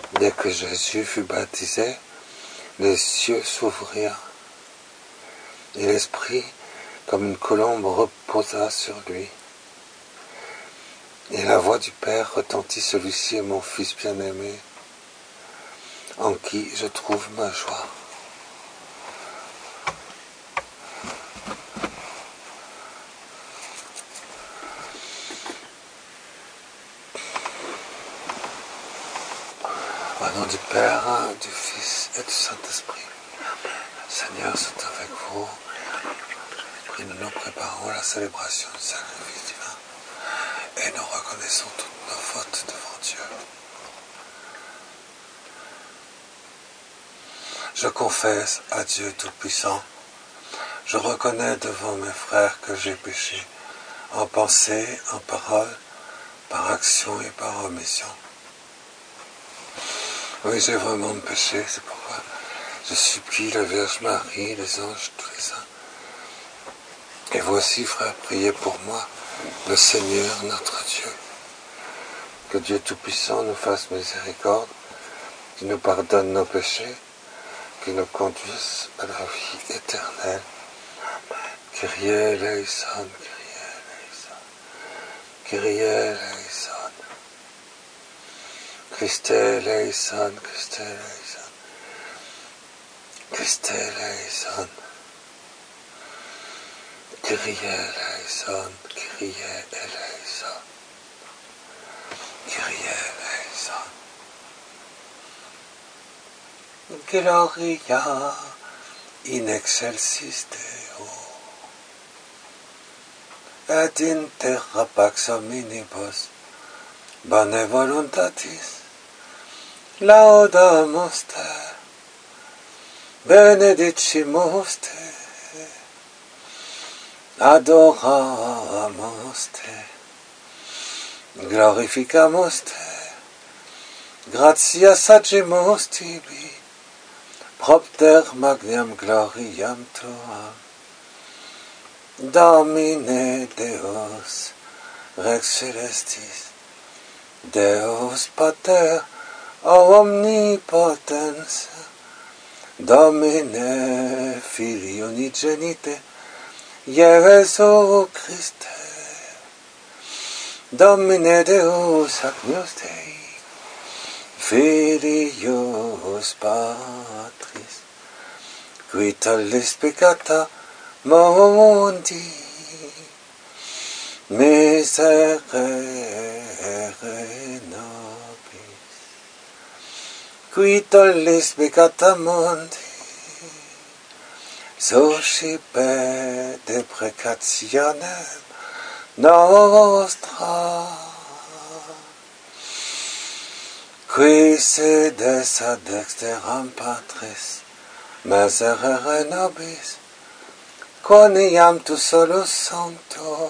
Dès que Jésus fut baptisé, les cieux s'ouvrirent, et l'Esprit, comme une colombe, reposa sur lui. Et la voix du Père retentit, celui-ci est mon Fils bien-aimé, en qui je trouve ma joie. Au nom du Père, du Fils et du Saint-Esprit. Seigneur, c'est avec vous. Et nous préparons la célébration du sacrifice divin et nous reconnaissons toutes nos fautes devant Dieu. Je confesse à Dieu Tout-Puissant, je reconnais devant mes frères que j'ai péché, en pensée, en parole, par action et par omission. Oui, j'ai vraiment péché, c'est pourquoi je supplie la Vierge Marie, les anges, tous les saints. Et voici, frères, priez pour moi, le Seigneur notre Dieu. Que Dieu Tout-Puissant nous fasse miséricorde, qu'il nous pardonne nos péchés, qu'il nous conduise à la vie éternelle. Kyrie eleison, Kyrie eleison, Christe eleison, Christe eleison, Christe eleison, Kyrie eleison, Kyrie eleison, Kyrie eleison. Gloria in excelsis Deo, et in terra pax hominibus, bone voluntatis, laudamus te, benedicimus te, adoramus te, glorificamus te, gratias agimus tibi, propter magnam gloriam tuam, Domine Deus, Rex Celestis, Deus Pater, omnipotens, Domine Filii unigenite, Iesu Christe, Domine Deus agnus Dei, Filius Patris, qui tollis peccata mundi, miserere nobis, qui tollis peccata mundi, suscipe deprecationem nostra, qui sedes ad dexteram Patris, miserere nobis, quoniam tu solus sanctus,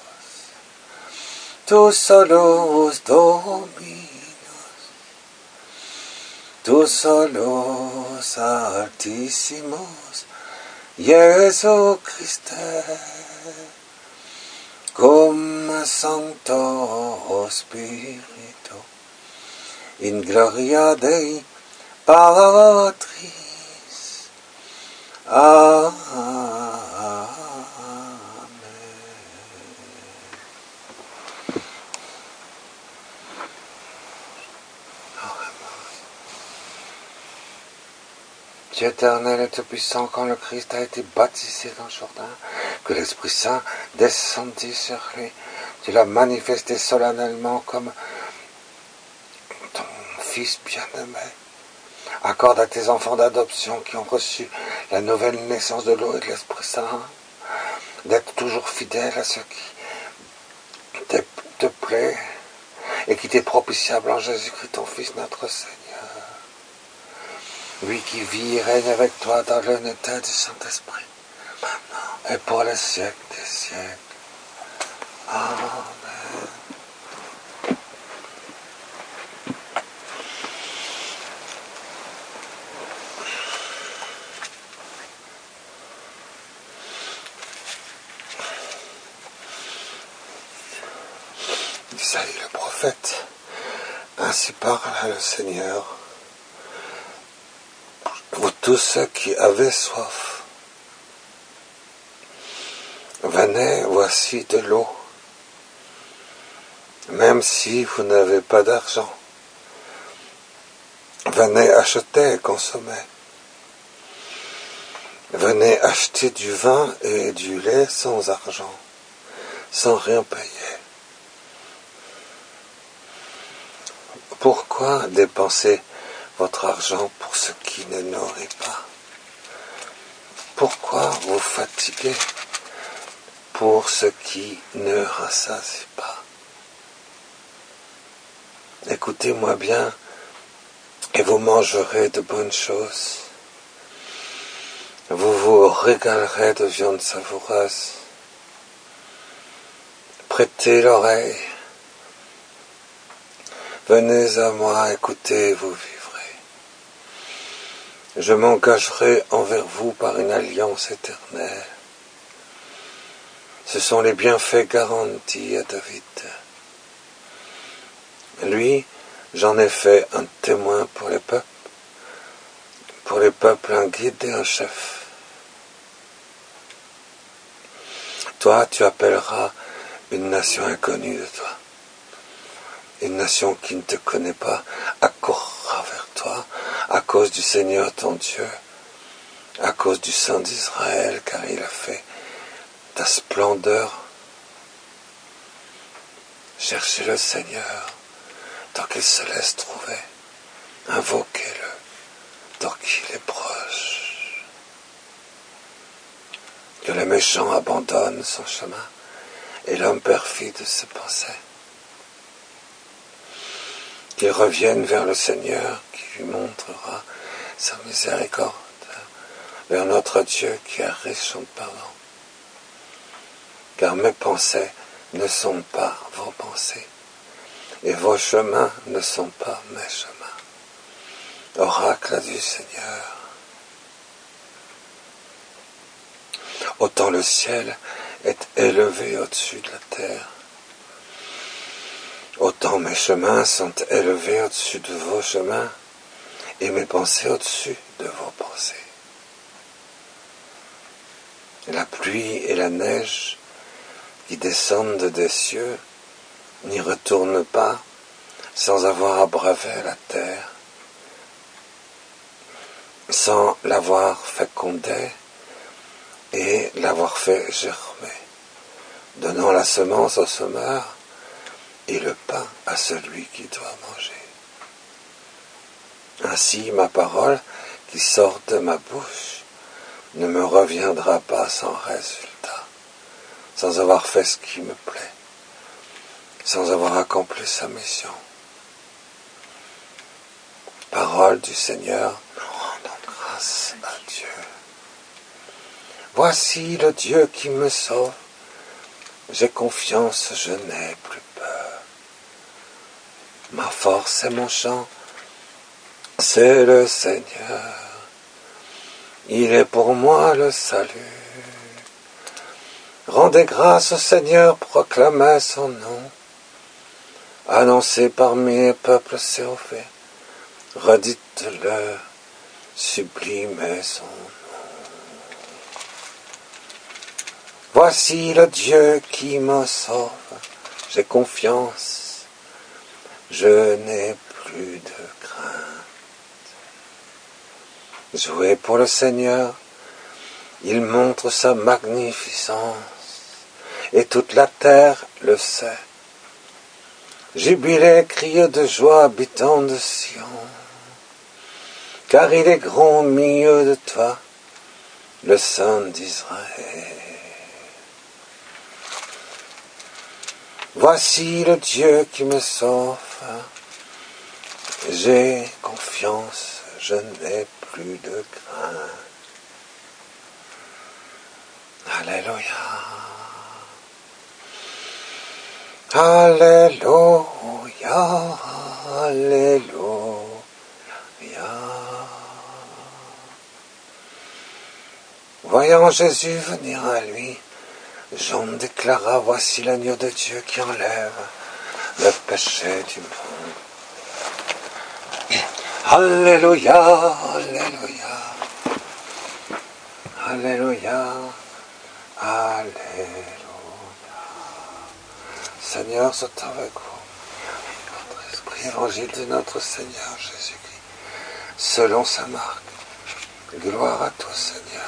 tu solus Dominus, tu solus Altissimus, Iesu Christe, cum Sancto Spiritu, in gloria Dei Patris. Amen. Dieu éternel et tout-puissant, quand le Christ a été baptisé dans le Jourdain, que l'Esprit Saint descendit sur lui, tu l'as manifesté solennellement comme ton Fils bien-aimé. Accorde à tes enfants d'adoption qui ont reçu la nouvelle naissance de l'eau et de l'Esprit Saint, d'être toujours fidèles à ce qui te plaît et qui t'est propitiable en Jésus-Christ, ton Fils, notre Seigneur. Lui qui vit et règne avec toi dans l'unité du Saint-Esprit, maintenant et pour les siècles des siècles. Amen. Isaïe le prophète, ainsi parle le Seigneur. Vous tous ceux qui avez soif, venez, voici de l'eau. Même si vous n'avez pas d'argent, venez acheter et consommer. Venez acheter du vin et du lait sans argent, sans rien payer. Pourquoi dépenser votre argent pour ce qui ne nourrit pas? Pourquoi vous fatiguer pour ce qui ne rassasie pas? Écoutez-moi bien, et vous mangerez de bonnes choses. Vous vous régalerez de viande savoureuse. Prêtez l'oreille. Venez à moi, écoutez, vous vivrez. Je m'engagerai envers vous par une alliance éternelle. Ce sont les bienfaits garantis à David. Lui, j'en ai fait un témoin pour les peuples un guide et un chef. Toi, tu appelleras une nation inconnue de toi. Une nation qui ne te connaît pas accourra vers toi à cause du Seigneur ton Dieu, à cause du Saint d'Israël, car il a fait ta splendeur. Cherchez le Seigneur tant qu'il se laisse trouver. Invoquez-le tant qu'il est proche. Que le méchant abandonne son chemin et l'homme perfide ses pensées. Qu'il revienne vers le Seigneur qui lui montrera sa miséricorde, vers notre Dieu qui est riche en pardon. Car mes pensées ne sont pas vos pensées, et vos chemins ne sont pas mes chemins. Oracle du Seigneur. Autant le ciel est élevé au-dessus de la terre, autant mes chemins sont élevés au-dessus de vos chemins, et mes pensées au-dessus de vos pensées. La pluie et la neige qui descendent des cieux n'y retournent pas sans avoir abreuvé la terre, sans l'avoir fécondée et l'avoir fait germer, donnant la semence au semeur et le pain à celui qui doit manger. Ainsi ma parole qui sort de ma bouche ne me reviendra pas sans résultat, sans avoir fait ce qui me plaît, sans avoir accompli sa mission. Parole du Seigneur, rendons grâce à Dieu. Voici le Dieu qui me sauve. J'ai confiance, je n'ai plus peur. Ma force et mon chant, c'est le Seigneur. Il est pour moi le salut. Rendez grâce au Seigneur, proclamez son nom. Annoncez parmi les peuples ses faits. Redites-le, sublimez son nom. Voici le Dieu qui me sauve. J'ai confiance, je n'ai plus de crainte. Jouez pour le Seigneur, il montre sa magnificence, et toute la terre le sait. Jubilez, criez de joie, habitants de Sion, car il est grand au milieu de toi, le Saint d'Israël. Voici le Dieu qui me sauve, j'ai confiance, je n'ai plus de crainte. Alléluia. Alléluia. Alléluia. Voyant Jésus venir à lui, Jean déclara, voici l'agneau de Dieu qui enlève le péché du monde. Alléluia, Alléluia, Alléluia, Alléluia. Seigneur, soit avec vous. Votre esprit, évangile de notre Seigneur Jésus-Christ, selon sa marque. Gloire à toi, Seigneur.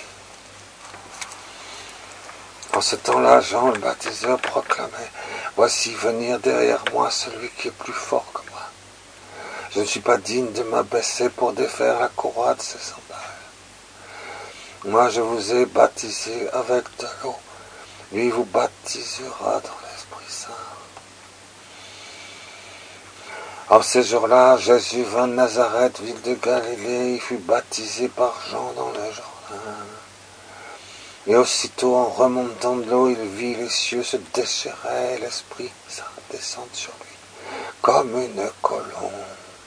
En ce temps-là, Jean le baptiseur proclamait, « Voici venir derrière moi celui qui est plus fort que moi. Je ne suis pas digne de m'abaisser pour défaire la courroie de ses sandales. Moi, je vous ai baptisé avec de l'eau. Lui vous baptisera dans l'Esprit Saint. » En ces jours-là, Jésus vint de Nazareth, ville de Galilée, il fut baptisé par Jean dans le Jourdain. Et aussitôt, en remontant de l'eau, il vit les cieux se déchirer, l'Esprit Saint descendre sur lui, comme une colombe.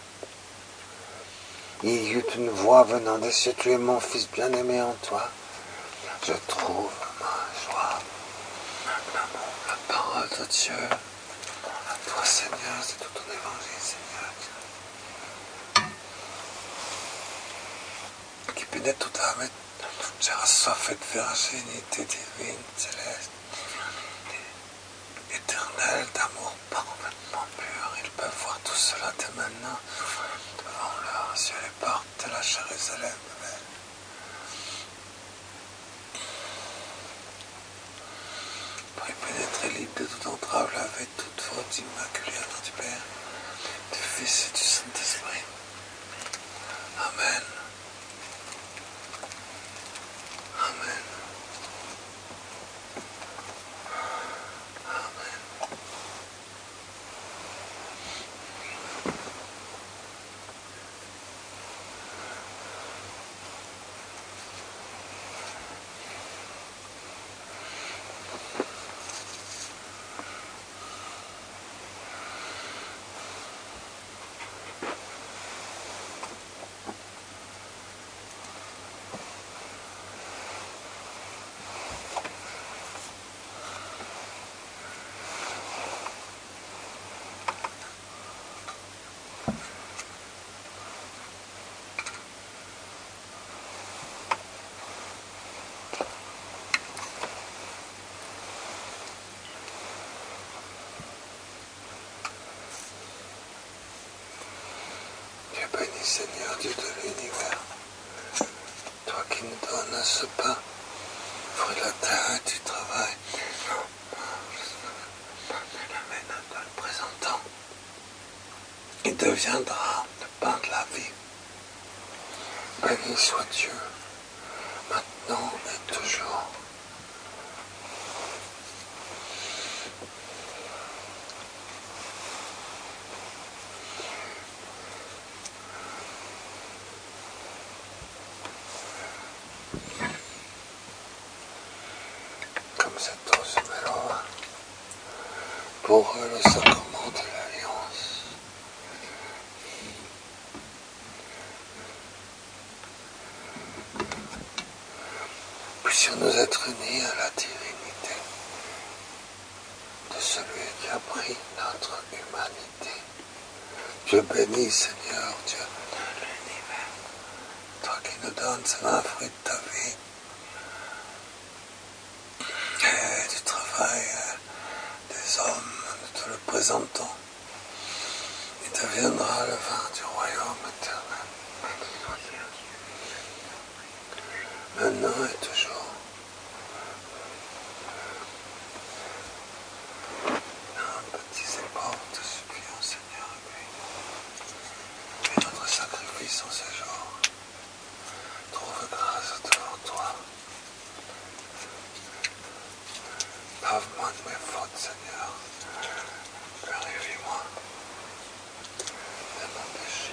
Il y eut une voix venant des cieux, « Tu es mon Fils bien-aimé, en toi je trouve ma joie. » Acclamons la parole de Dieu. À toi, Seigneur, c'est tout ton évangile, Seigneur. Qui pénètre toute âme et j'ai assoiffé de virginité divine, céleste, éternelle, d'amour parfaitement pur. Ils peuvent voir tout cela dès maintenant devant leurs yeux, les portes de la Jérusalem. Pour y pénétrer libre de toute entrave, laver toute faute immaculée au nom du Père, du Fils et du Saint-Esprit. Amen. Amen. Amen. Béni Seigneur, Dieu de l'univers, toi qui nous donnes ce pain, fruit de la terre et du travail, nous le présentons, il deviendra le pain de la vie. Béni soit Dieu, maintenant et toujours. Cette eau se mêlera pour le sacrement de l'Alliance. Puissions-nous être unis à la divinité de celui qui a pris notre humanité. Dieu béni, Seigneur, Dieu de l'univers, toi qui nous donnes ce vin fruit de ta vie, et du travail des hommes, nous te le présentons. Il deviendra le vin du royaume éternel. Maintenant et toujours. Baptisez pas, te supplions, Seigneur, et notre sacrifice en ces jours. Trouve grâce devant toi. Lave-moi de mes fautes, Seigneur. Purifie-moi de mon péché.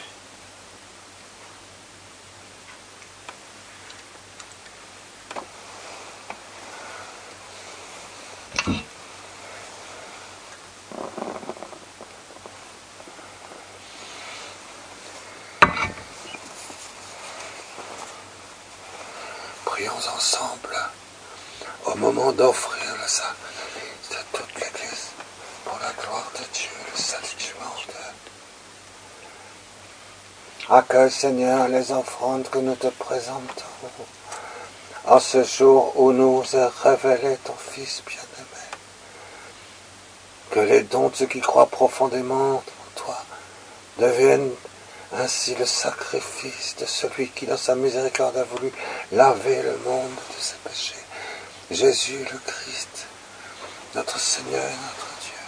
Prions ensemble au moment d'offrir le sacrifice de toute l'Église pour la gloire de Dieu, le salut du monde. Accueille, Seigneur, les offrandes que nous te présentons. En ce jour où nous est révélé ton Fils bien-aimé, que les dons de ceux qui croient profondément en toi deviennent ainsi le sacrifice de celui qui, dans sa miséricorde, a voulu laver le monde de ses péchés. Jésus le Christ, notre Seigneur et notre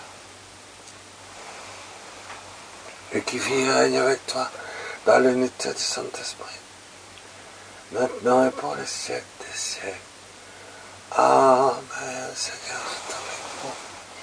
Dieu, et qui vit et règne avec toi dans l'unité du Saint-Esprit, maintenant et pour les siècles des siècles. Amen. Seigneur, c'est avec vous.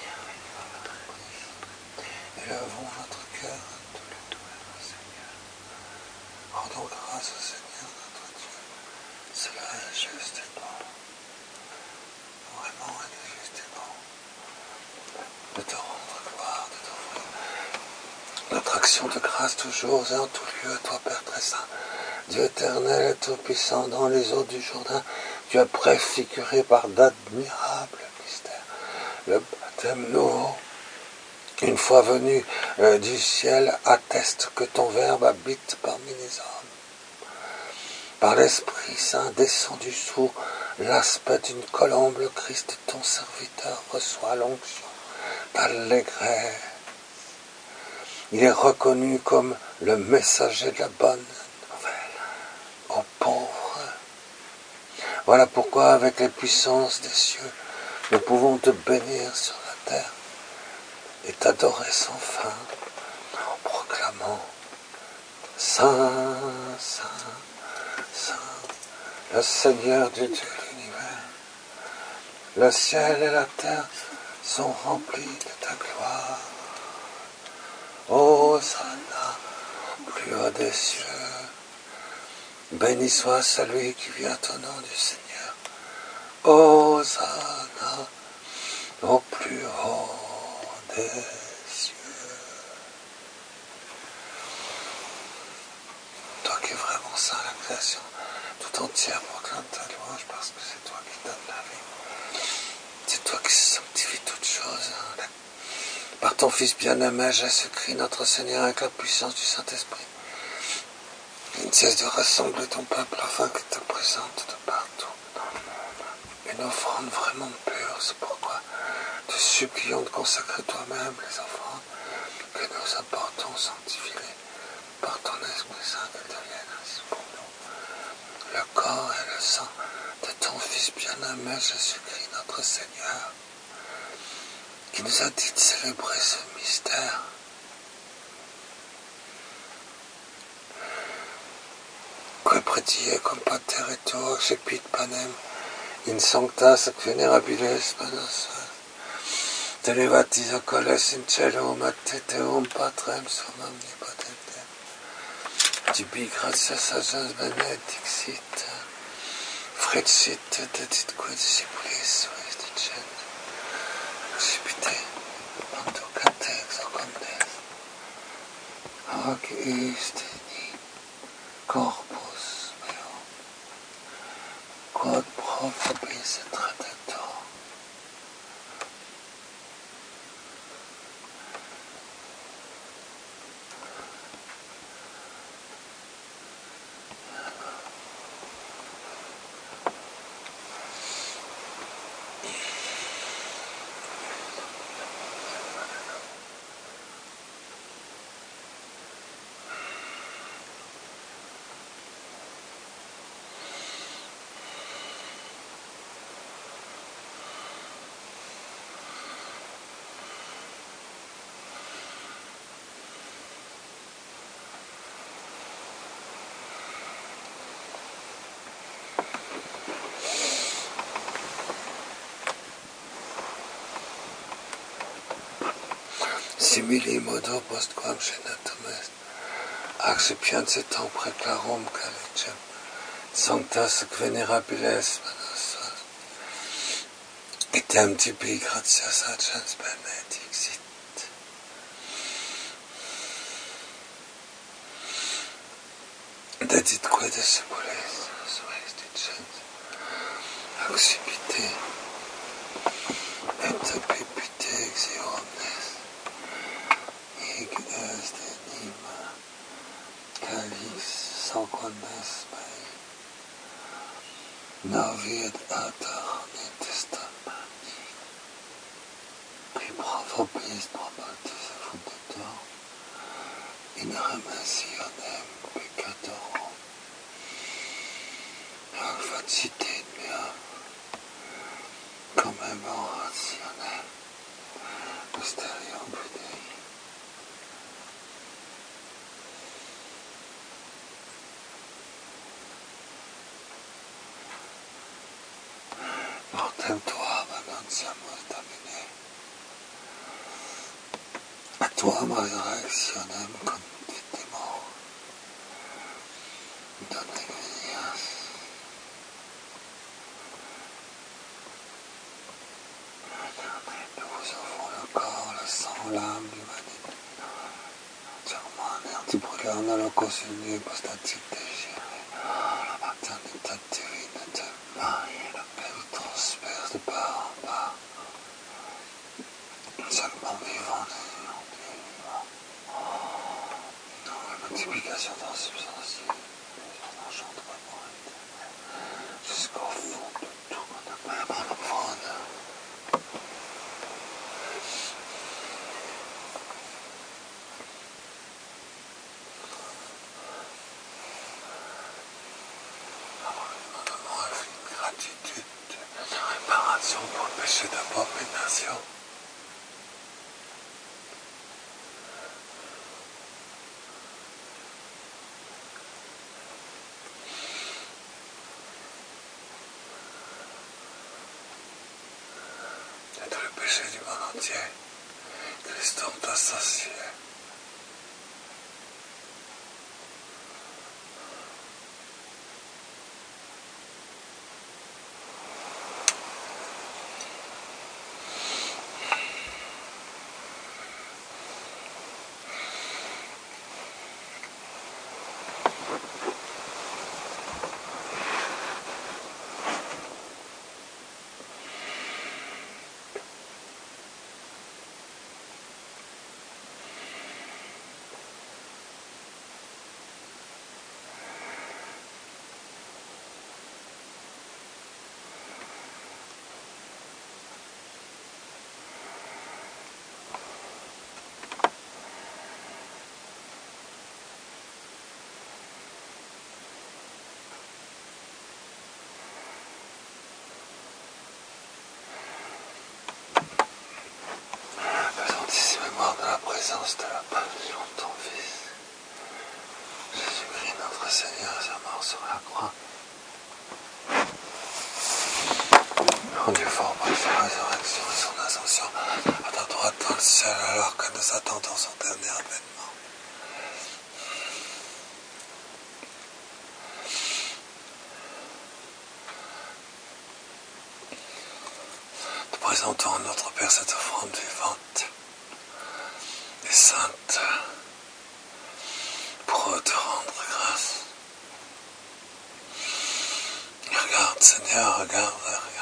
Élevons notre cœur à tous les douleurs, Seigneur. Rendons grâce au Seigneur notre Dieu. Cela est juste et bon. Vraiment, il est juste et bon. De te rendre gloire, de t'offrir notre action de grâce toujours et en tout lieu, toi Père très saint, Dieu éternel et tout-puissant, dans les eaux du Jourdain, tu as préfiguré par d'admirables mystères le baptême nouveau. Une fois venu du ciel, atteste que ton Verbe habite parmi les hommes. Par l'Esprit Saint descendu sous l'aspect d'une colombe, le Christ, ton serviteur, reçoit l'onction d'allégresse. Il est reconnu comme le messager de la bonne nouvelle aux pauvres. Voilà pourquoi, avec les puissances des cieux, nous pouvons te bénir sur la terre et t'adorer sans fin en proclamant Saint, Saint, Saint, le Seigneur du Dieu de l'univers. Le ciel et la terre sont remplis de ta gloire. Hosanna, plus haut des cieux. Béni soit celui qui vient au nom du Seigneur. Hosanna, au plus haut des cieux. Toi qui es vraiment saint, la création tout entière proclame ta louange parce que c'est toi qui donnes la vie. C'est toi qui sanctifie toutes choses. Par ton Fils bien-aimé, Jésus-Christ, notre Seigneur, avec la puissance du Saint-Esprit. Il ne cesse de rassembler ton peuple afin qu'il te présente de partout une offrande vraiment pure. C'est pourquoi te supplions de consacrer toi-même les offrandes que nous apportons, sanctifie-les par ton Esprit Saint, qu'elles deviennent ainsi pour nous le corps et le sang de ton Fils bien-aimé, Jésus-Christ, notre Seigneur, qui nous a dit de célébrer ce mystère. Que predie cum pater et tuo accipit panem in sanctas ac venerabiles manos te levatis oculis in celum et te teum patrem sum omnipotentem tibi gratias agens benedixit frecit deditque discipulis suis dicent accipite manducate exorcomnes hoc est corpus meo quod pro vobis et redemptor. Simili modo postquam scenatum est, accipiens etam preclarum calicem, sanctas ac venerabiles manos etem tibi gratias agens benedixit. Deditque discipulis suis dicens, accipite et pipite exi omnes, hic est anima cali saukonnes mei. Naviet atar intestamani. Qui provobis probatis fundator. In remissionem peccatorum. Facite meam. Commemorationem. Mysterium Fidei. Mortem tuam annunciamus Domine. A tuam resurrectionem confitemur. Done gratias. Nous vous offrons le corps, le sang, l'âme, l'humanité. Entièrement anéanti brûlé en holocauste uni hypostatique dégéré. La maternité divine de Marie, la paix nous transperce de part en part. Seulement vivant des vivants. La multiplication transsubstantielle, l'enchantement éternel, jusqu'au fond de tout, même en le profondeur. Gratitude, réparation pour le péché d'abomination. Et tout le péché du monde entier, Christ t'ont associé. De la présence de la passion de ton Fils, Jésus-Christ notre Seigneur, sa mort sur la croix, rendu fort par sa résurrection et son ascension à ta droite dans le ciel, alors que nous attendons son dernier avènement. Nous présentons à notre Père cette offrande vivante et sainte pour te rendre grâce. Regarde, Seigneur, regarde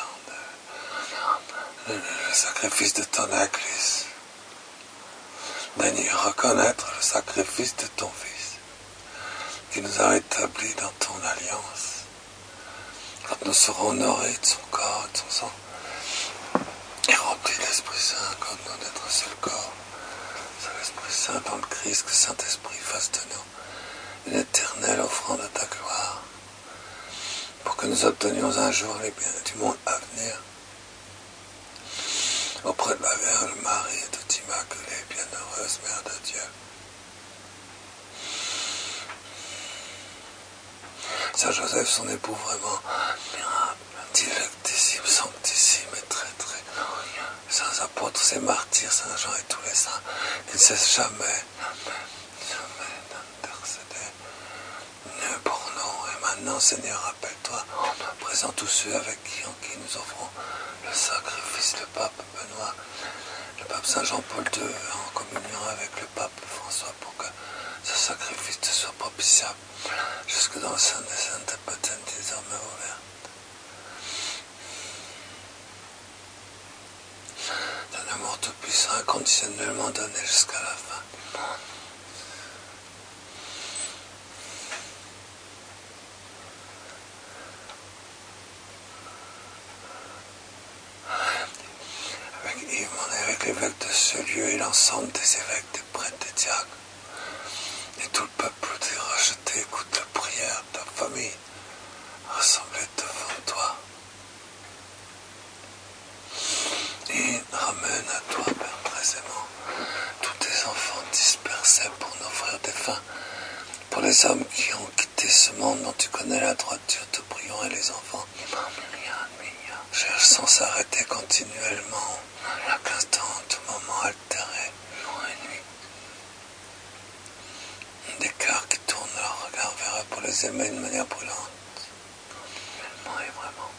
le sacrifice de ton Église. Daigne reconnaître le sacrifice de ton Fils qui nous a établis dans ton alliance. Quand nous serons honorés de son corps et de son sang et remplis de l'Esprit Saint comme nous d'être un seul corps, c'est l'Esprit Saint dans le Christ que le Saint-Esprit fasse de nous une éternelle offrande de ta gloire pour que nous obtenions un jour les biens du monde à venir auprès de la Vierge Marie et de l'Immaculée, bienheureuse Mère de Dieu. Saint Joseph, son époux vraiment admirable, dilectissime, sanctissime et très très glorieux. Saints apôtres, ces martyrs, Saint Jean et tous les saints, qui ne cessent jamais d'intercéder pour nous. Et maintenant, Seigneur, rappelle-toi, à présent tous ceux en qui nous offrons le sacrifice, le pape Benoît, le pape Saint Jean-Paul II, en communion avec le pape François, pour que ce sacrifice te soit propitiable jusque dans le sein des saintes potentes désormais ouvertes. D'un amour tout-puissant, inconditionnellement donné jusqu'à la fin du monde. ce lieu et l'ensemble des évêques, des prêtres, des diacres, et tout le peuple t'est rejeté, écoute la prière de ta famille, rassemblée devant toi. Et ramène à toi, Père très aimant, tous tes enfants dispersés pour nos frères défunts, pour les hommes qui ont quitté ce monde dont tu connais la droiture, te prions, et les enfants cherchent sans s'arrêter continuellement, à chaque instant, en tout moment, altérés, jour et nuit. Des cœurs qui tournent leur regard vers eux pour les aimer de manière brûlante. Vraiment et vraiment.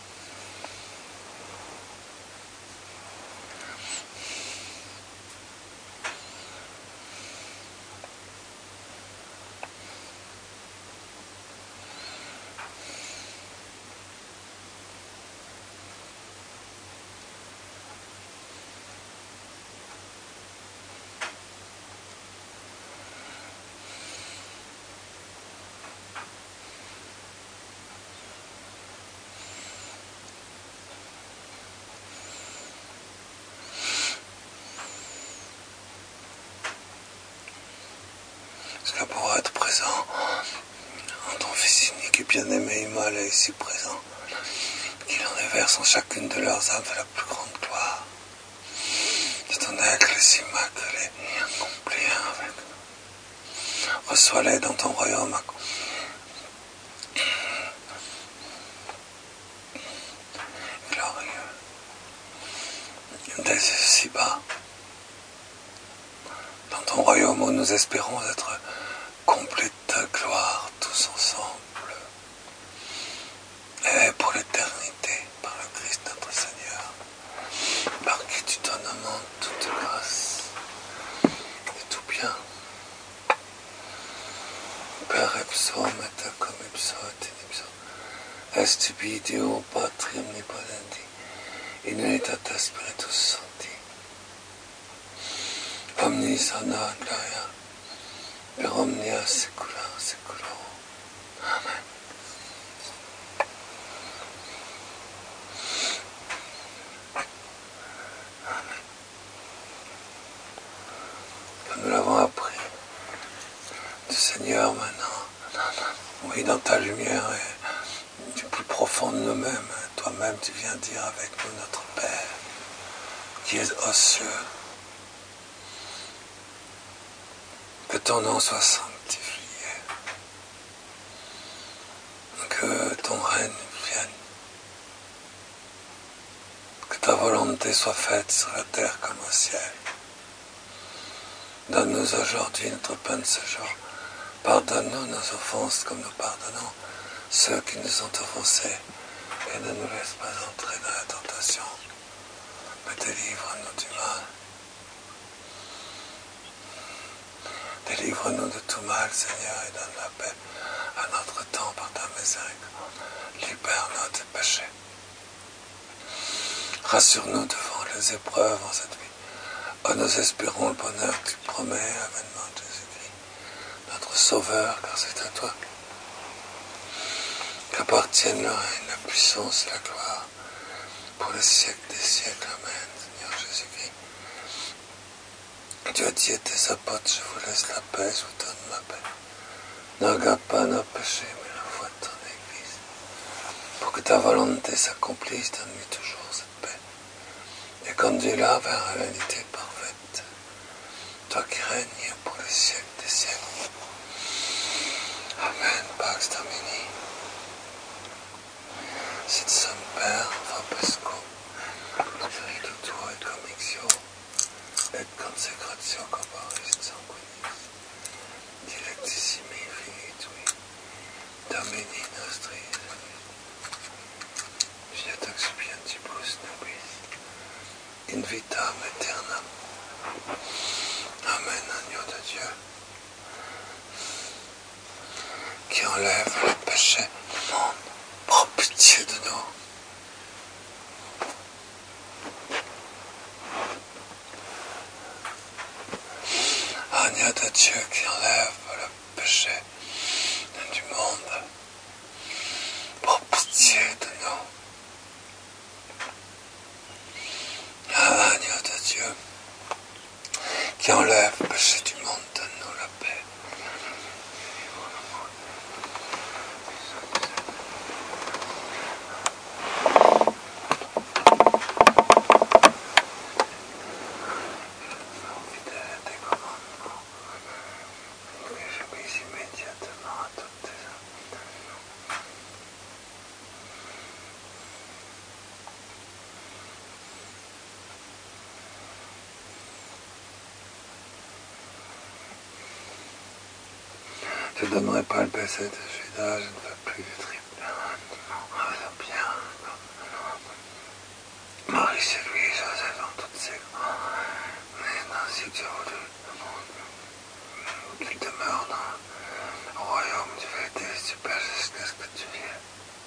Parce que pour être présent en ton Fils unique et bien-aimé Immanuel est ici présent, qu'il en déverse en chacune de leurs âmes de la plus grande gloire. De ton être les immaculés et accomplis avec nous. Reçois-les dans ton royaume glorieux. Dès ici-bas, dans ton royaume où nous espérons être comblés de ta gloire tous ensemble, et pour l'éternité, par le Christ notre Seigneur, par qui tu donnes au monde toute grâce et tout bien. Per ipso et cum ipso et in ipso est tibi Deo Patri omnipotenti, in unitate Spiritus Sancti, omnis honor gloria per omnia saecula saeculorum. Amen. Amen. Comme nous l'avons appris du Seigneur maintenant, oui, dans ta lumière et du plus profond de nous-mêmes, toi-même tu viens dire avec nous, notre Père, qui est aux cieux, que ton nom soit sanctifié, que ton règne vienne, que ta volonté soit faite sur la terre comme au ciel. Donne-nous aujourd'hui notre pain de ce jour. Pardonne-nous nos offenses comme nous pardonnons ceux qui nous ont offensés, et ne nous laisse pas entrer dans la tentation, mais délivre-nous du mal. Délivre-nous de tout mal, Seigneur, et donne la paix à notre temps par ta miséricorde. Libère-nous des péchés. Rassure-nous devant les épreuves en cette vie. Oh, nous espérons le bonheur que tu promets, l'avènement de Jésus-Christ, notre Sauveur, car c'est à toi qu'appartiennent le règne, la puissance et la gloire pour les siècles des siècles. Amen, Seigneur Jésus-Christ. Tu as dit à tes apôtres, je vous laisse la paix, je vous donne ma paix. Ne regarde pas nos péchés, mais la foi de ton Église. Pour que ta volonté s'accomplisse, donne-lui toujours cette paix. Et conduis-la vers l'unité parfaite. Toi qui règnes pour les siècles des siècles. Amen, Pax Domini. Sit semper, vobiscum, spiritu tuo et commixio, et consecratio corporis sanguinis, dilectissimi filii tui, Domini nostri, fiat expiantibus nobis, in vitam aeternam. Amen, agneau de Dieu, qui enlève le péché du monde. Prends pitié de nous. Agneau de Dieu qui enlève le péché du monde. Prends pitié de nous. Agneau de Dieu Je ne donnerai pas le baiser de Judas, je ne veux plus du triple. Bien. Marie, c'est lui, Joseph dans toutes ses mais ainsi que tu as voulu qu'il demeure dans le royaume du vérité, si tu perds jusqu'à ce que tu viennes.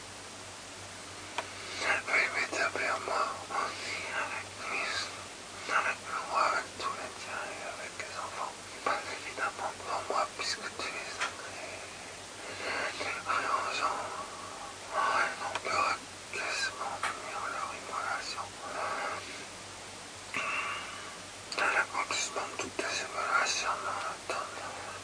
Veuillez m'établir moi avec Christ, avec le roi, avec tous les tiens et avec les enfants, pas évidemment devant moi, puisque tu es sacré. Réangeant, non miraculeusement venir leur immolation. L'accomplissement de toutes tes évaluations dans le temps de la fin.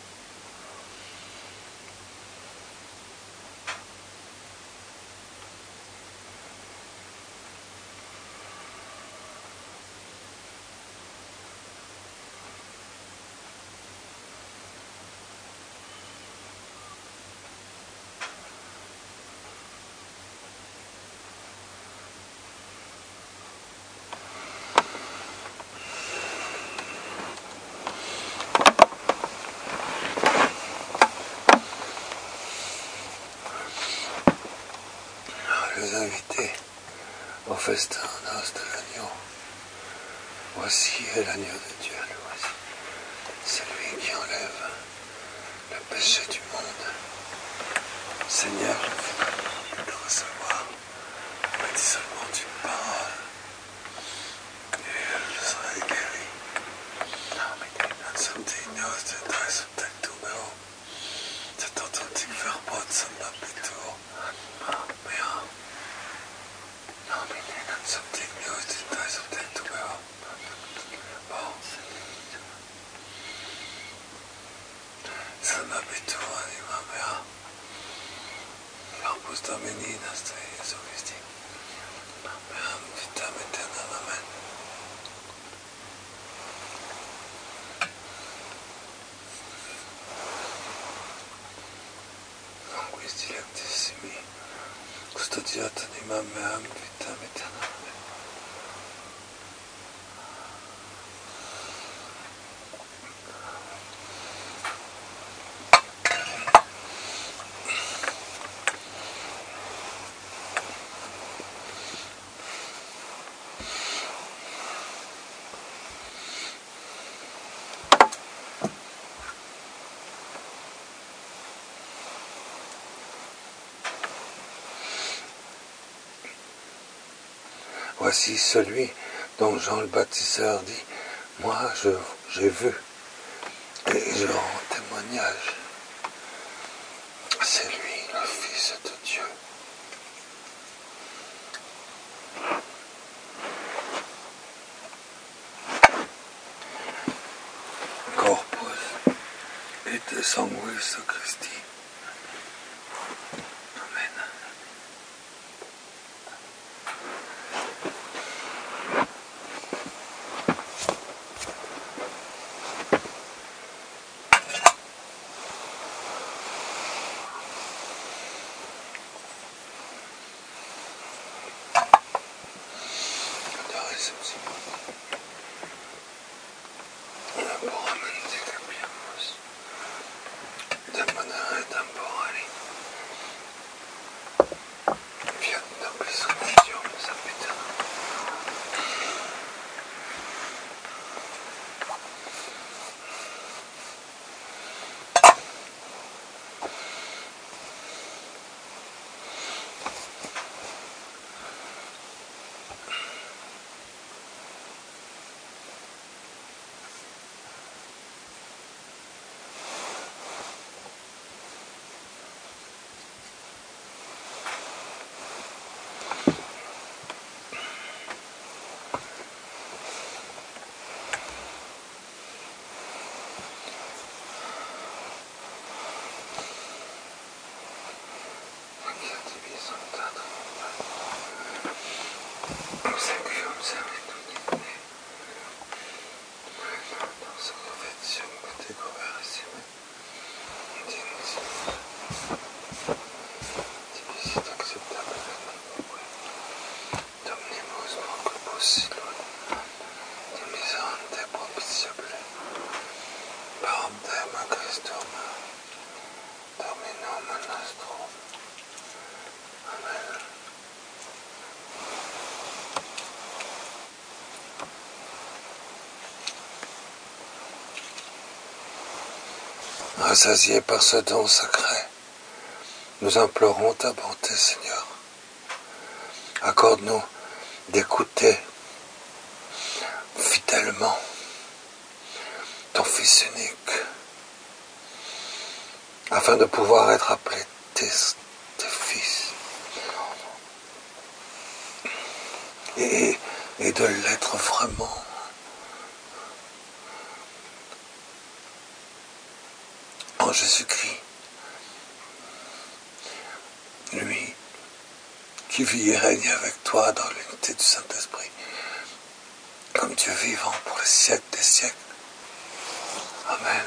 Les invités au festin noces de l'agneau. Voici est l'agneau de Dieu, voici. C'est lui qui enlève le péché du monde. Seigneur, je vous prie de recevoir, mais dis seulement une parole, et je serai guéri. Non something knows that I subject to me. C'est authentique verbot, ça m'a plutôt. Mais something knows that I subject to me. Bon, ça m'a plutôt anima mea. Corpus Domini, nostre Jesu Christi. Amen. Vitam aeternam. Amen. Conquisti lectissimi, custodiat animam meam, vitam aeternam. Voici celui dont Jean le Baptiseur dit, moi j'ai vu et je rends témoignage. C'est lui le Fils de Dieu. Corpus et sanguis Christi. Amen. De réception. Pour amener des capiamos. De monnaie. Rassasiés par ce don sacré, nous implorons ta bonté, Seigneur. Accorde-nous d'écouter fidèlement ton Fils unique, afin de pouvoir être appelés tes fils, et de l'être vraiment. En Jésus-Christ, lui qui vit et règne avec toi dans l'unité du Saint-Esprit, comme Dieu vivant pour les siècles des siècles. Amen.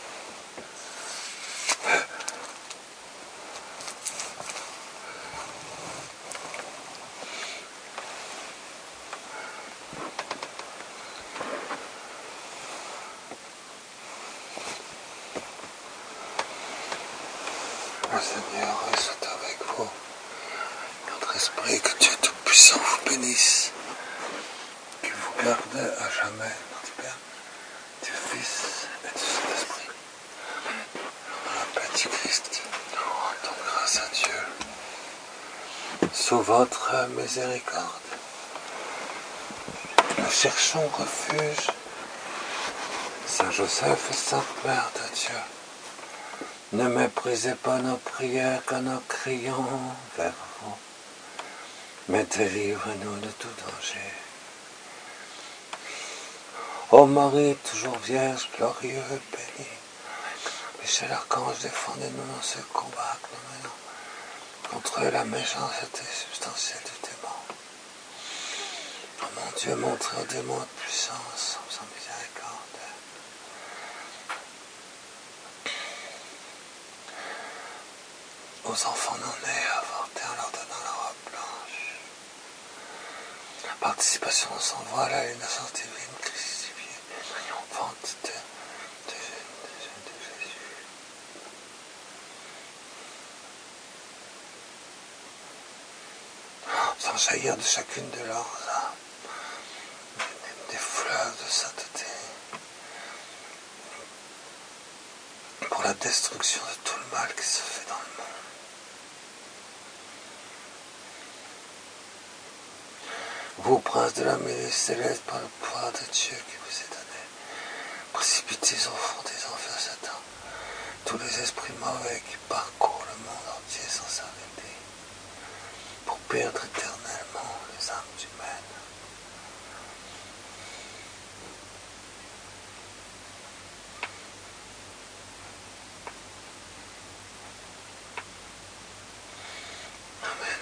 Le Seigneur soit avec vous. Notre esprit, que Dieu Tout-Puissant vous bénisse, qu'il vous garde à jamais, notre Père, du Fils et du Saint-Esprit. Dans la paix du Christ, nous rendons grâce à Dieu. Sous votre miséricorde, nous cherchons refuge. Saint Joseph et Sainte Mère de Dieu, ne méprisez pas nos prières quand nous crions vers vous, mais délivre-nous de tout danger. Ô Marie, toujours vierge, glorieux, bénie, Michel Archange, défendez-nous dans ce combat que nous menons contre la méchanceté substantielle du démon. Oh mon Dieu, montrez au démon de puissance, sans miséricorde. Aux enfants non-nés avortés en leur donnant la robe blanche. La participation sans voile à l'innocence divine crucifiée, triomphante de Jésus. Sans jaillir de chacune de leurs âmes des fleuves de sainteté, pour la destruction de tout le mal qui se fait dans le monde. Vous, prince de la milice céleste, par le pouvoir de Dieu qui vous est donné, précipitez au fond des enfers Satan tous les esprits mauvais qui parcourent le monde entier sans s'arrêter, pour perdre éternellement les âmes humaines. Amen.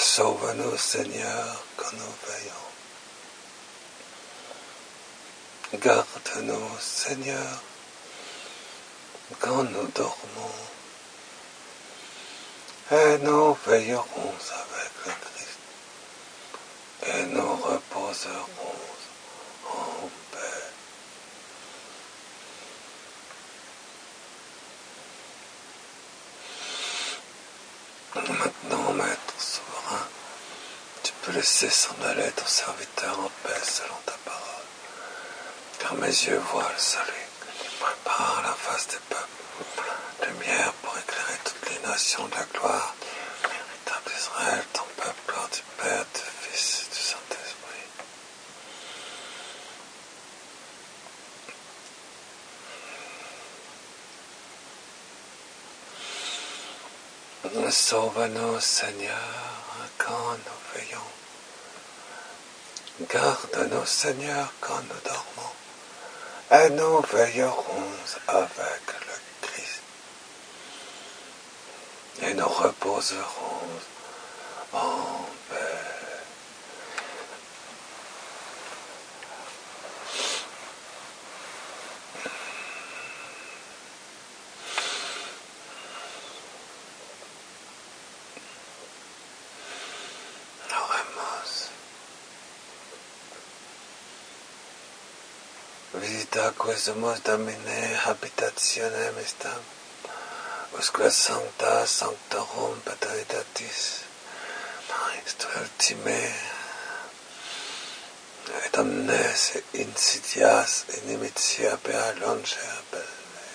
Sauve-nous, Seigneur, quand nous veillons. Garde-nous, Seigneur, quand nous dormons. Et nous veillerons avec le Christ. Et nous reposerons en paix. Maintenant, Maître souverain, tu peux laisser s'en aller ton serviteur en paix selon ta parole. Car mes yeux voient le salut, tu prépares la face des peuples, lumière pour éclairer toutes les nations de la gloire. Véritable Israël, ton peuple, gloire du Père, du Fils et du Saint-Esprit. Sauve-nous, Seigneur, quand nous veillons. Garde-nous, Seigneur, quand nous dormons. Et nous veillerons avec le Christ. Et nous reposerons en paix. Oremos. Visita quesumus Domine habitationem estam, usque sancta sanctorum patritatis, est ultime, et omnes insidias inimitia per longear belle.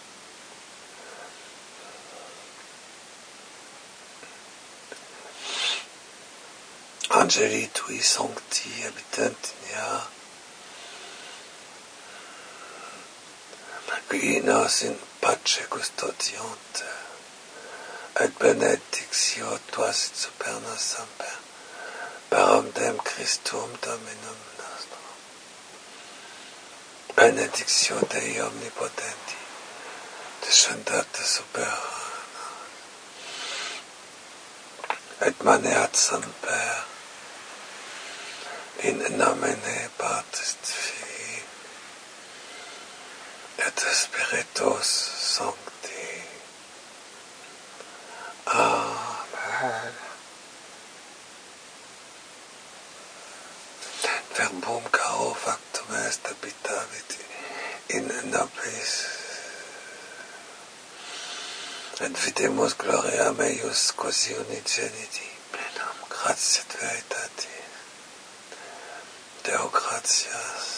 Angeli tui sancti habitantinia, qui nos in pace custodiant, et benedictio tua sit super nos semper, per omnem Christum Dominum nostrum. Benedictio Dei omnipotenti, descendat super nos, et maneat semper, in nomine Patris Filii, et Spiritus Sancti. Amen. Verbum caro factum est habitavit in nobis, et videmus gloria meius quasi unigeniti, plenum gratia et veritatis. Deo gratias.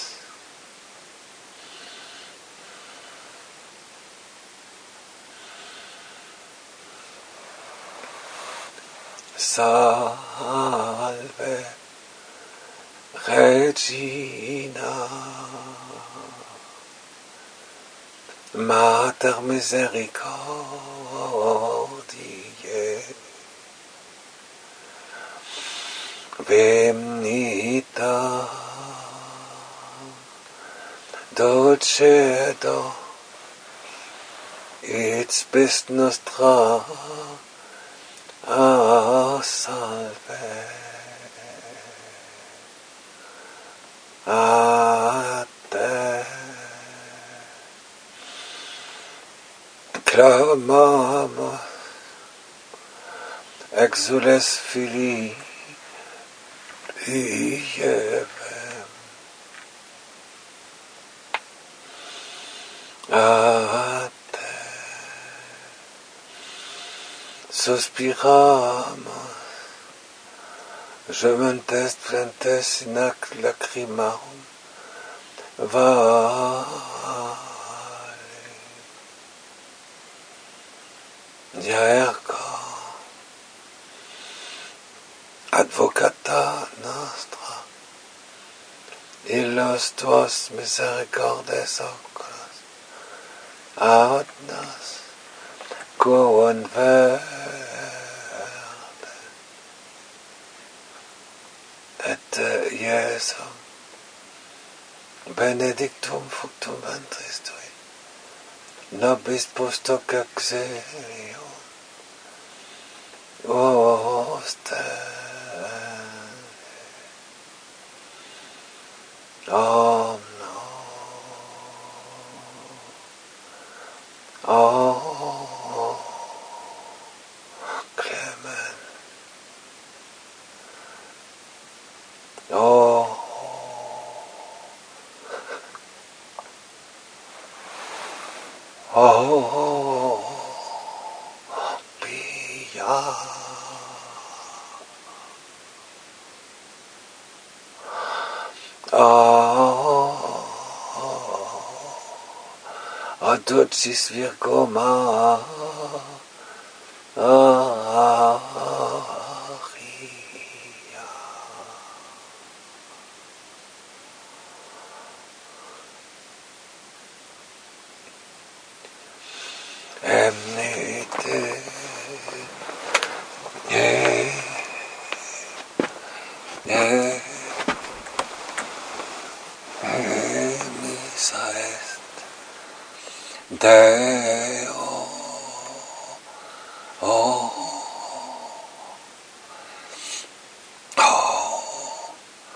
Salve Regina, Mater misericordiae, benita, dulcedo, et spes nostra, salve, a te, clamamus, exules Filii Ievem, a te, suspiramus, gementes plentes in ac lacrimarum, vale, ergo, advocata nostra, illos tuos misericordes oculos, aut nos, quon verde, et Iesum, benedictum fructum ventris tui, nobis post hoc exilium, oster. Oh non. Oh, Clement. Oh, oh, Pia. Oh, Aducis Virgo Maria. Emnite. Misa est Deo. Oh, oh,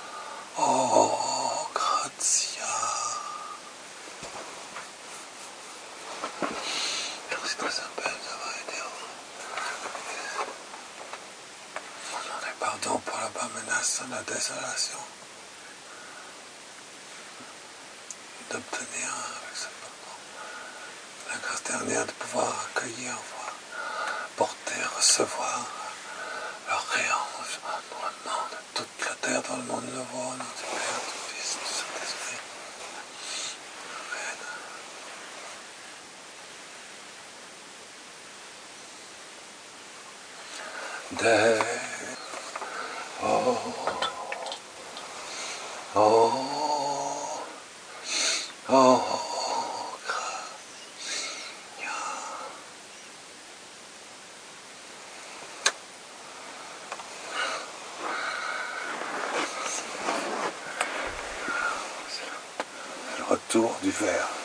oh, gratia. Merci très simple d'avoir été. On pardon pour la bas menace de la désolation. D'obtenir avec ce pardon la grâce dernière de pouvoir accueillir, voir, porter, recevoir leur réange dans le monde de toute la terre, dans le monde nouveau, au nom du Père, du Fils, du Saint-Esprit. Amen. Oh, oh, oh, c'est le retour du verre.